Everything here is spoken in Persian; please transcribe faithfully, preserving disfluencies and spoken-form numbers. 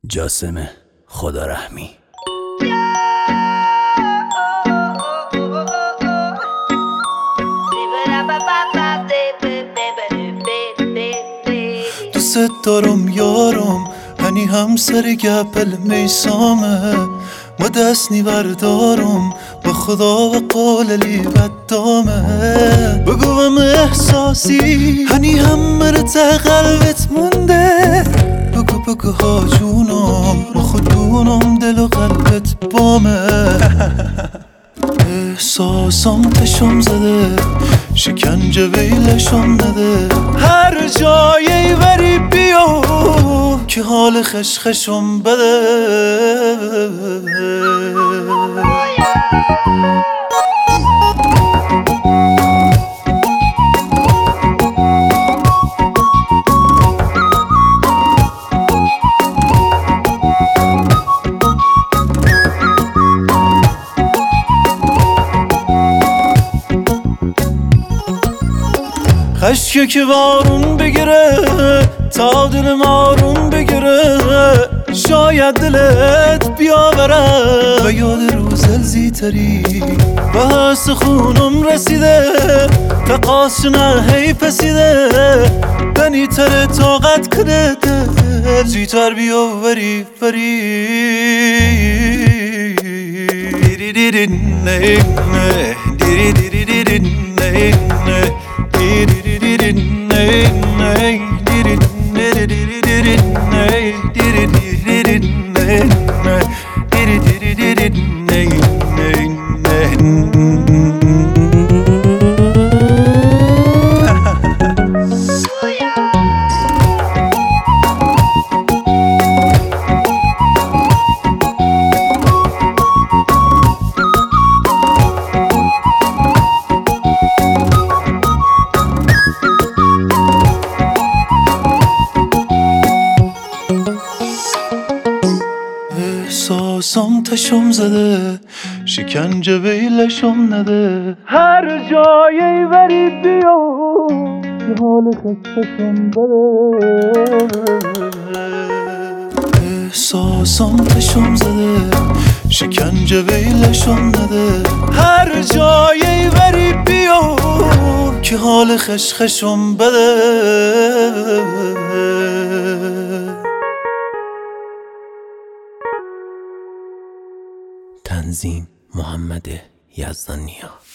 جاسم خدا رحمی. دوست دارم یارم هنی همسر گپل میسامه ما دست نیوردارم به خدا و قاللی بدامه بگوم احساسی هنی هم مرته قلبت مونده بگو بگو ها جونم ما خودونم دل و قلبت بامه احساسم تشم زده شکنجه ویلشم نده هر جایی بری بیو که حال خشخشم بده خشکه که بارون بگیره تا دل مارون بگیره شاید دلت بیاوره و یاد روز زیتری به حس خونم رسیده تقاس نه هی پسیده دنی تر طاقت کنه دل زیتر بیاوری فری دیری دیری نه نه دیری دیری دیری نه نه احساسم تشم زده شکنجه ویلشم نده هر جایی بری بیو که حال خستشم بده احساسم تشم زده شکنجه ویلشم نده هر جایی بری بیو که حال خشخشم بده. تنظیم محمد یزدانیا.